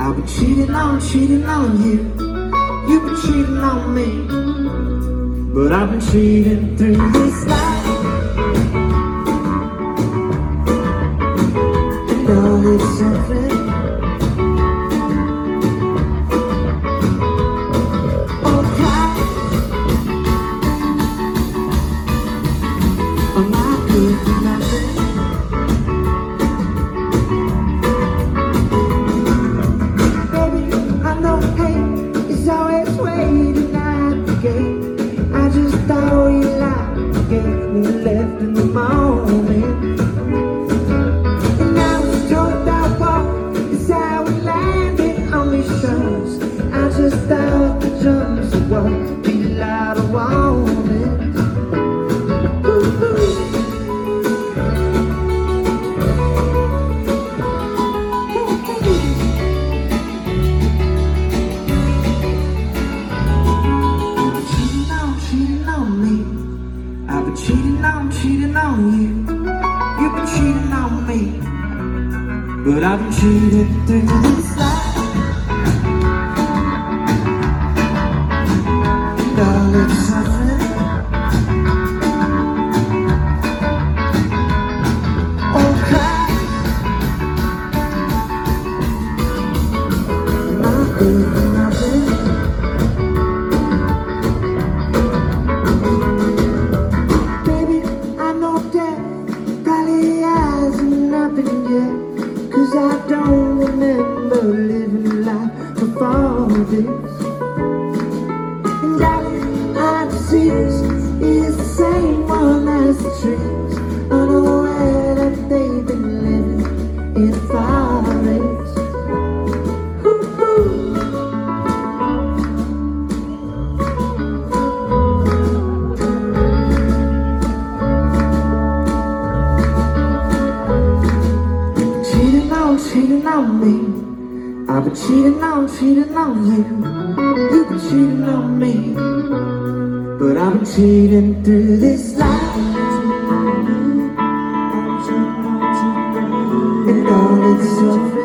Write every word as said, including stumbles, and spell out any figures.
I've been cheating on, cheating on you. You've been cheating on me, but I've been cheating through this life. And all it's something. Okay, I'm not good for nothing. I just thought you liked getting me left in the moment. And now it's told that walk is how we landed on these shores. I just thought the drums would be loud, I want it. Ooh-hoo. I've been cheating on, cheating on you. You've been cheating on me, but I've been cheating through this life. And all it's something. Okay, not good for nothing. Cause I don't remember living life before this. And darling, our disease is the same one as the trees, unaware that they've been living in a forest. Cheating on me, I've been cheating on, cheating on you. You've been cheating on me, but I've been cheating through this life. And all it's so